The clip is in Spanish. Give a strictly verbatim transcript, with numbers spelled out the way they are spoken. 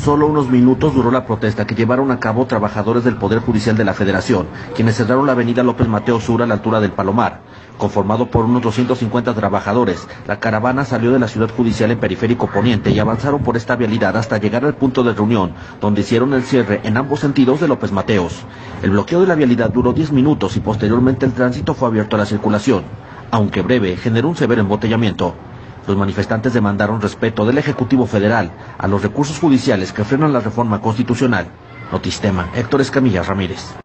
Solo unos minutos duró la protesta que llevaron a cabo trabajadores del Poder Judicial de la Federación, quienes cerraron la avenida López Mateos Sur a la altura del Palomar. Conformado por unos doscientos cincuenta trabajadores, la caravana salió de la Ciudad Judicial en Periférico Poniente y avanzaron por esta vialidad hasta llegar al punto de reunión, donde hicieron el cierre en ambos sentidos de López Mateos. El bloqueo de la vialidad duró diez minutos y posteriormente el tránsito fue abierto a la circulación. Aunque breve, generó un severo embotellamiento. Los manifestantes demandaron respeto del Ejecutivo Federal a los recursos judiciales que frenan la reforma constitucional. Notistema, Héctor Escamilla Ramírez.